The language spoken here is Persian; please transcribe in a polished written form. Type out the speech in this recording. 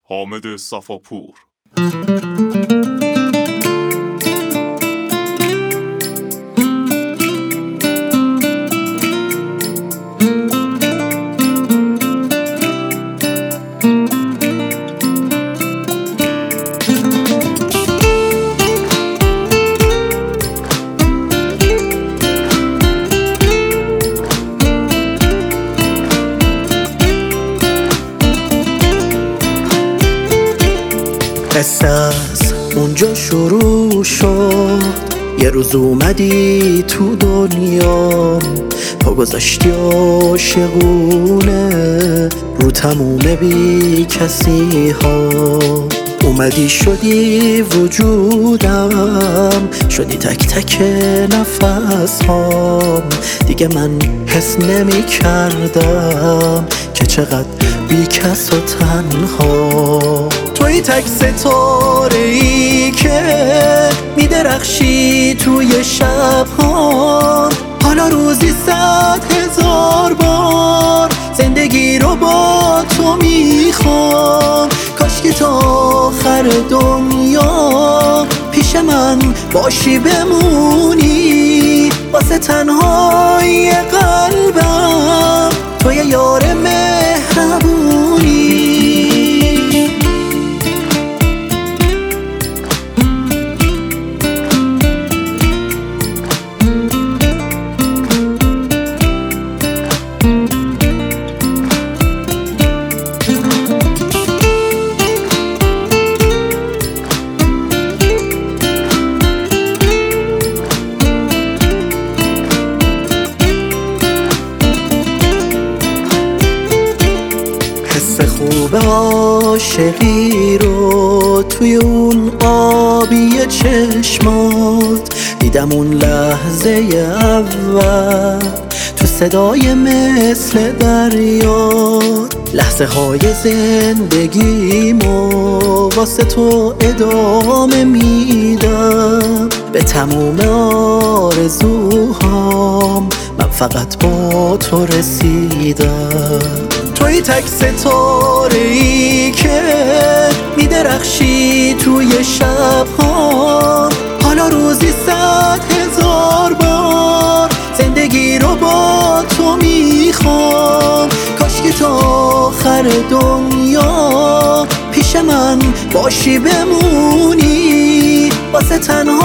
حامد صفاپور. قصه از اونجا شروع شد، یه روز اومدی تو دنیا، پا گذاشتی عاشقونه رو تموم بی کسی ها. اومدی شدی وجودم، شدی تک تک نفس هام. دیگه من حس نمی کردم که چقدر بی کس و تنها. توی تک ستاره‌ای که میدرخشی توی شب‌ها. حالا روزی 100,000 بار زندگی رو با تو میخوام. کاش که تا آخر دنیا پیش من باشی بمونی. واسه تنهایی قلبم توی یار مهربونی. حس خوب عاشقی رو توی اون آبی چشمات دیدم. اون لحظه اول تو صدای مثل دریا. لحظه های زندگیمو واسه تو ادامه میدم. به تموم آرزوهام من فقط با تو رسیدم. توی تک ستاره‌ای که میدرخشی توی شب‌ها. حالا روزی 100,000 بار زندگی رو با تو میخوام. کاش که تا آخر دنیا پیش من باشی بمونی. واسه تنها